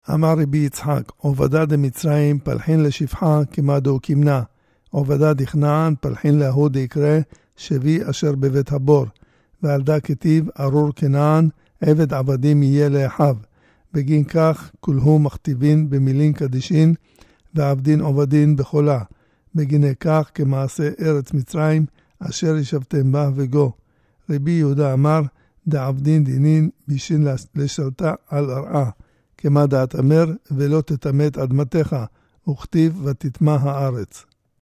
אמר רבי יצחק, עובדה דמצרים פלחין לשפחה כמה דו כמנה, עובדה דכנען פלחין להוד יקרא שבי אשר בבית הבור, ועל דה כתיב ארור כנען עבד עבדים יהיה לאחיו. בגין כך כולהו מכתיבין במילין קדישין ועבדין עובדין בחולה. בגיני כך כמעשה ארץ מצרים אשר ישבתם בה וגו. רבי יהודה אמר דעבדין דינין בישין לשלטה על ארעה. כמה דעת אמר ולא תתמת אדמתך וכתיב ותטמא הארץ.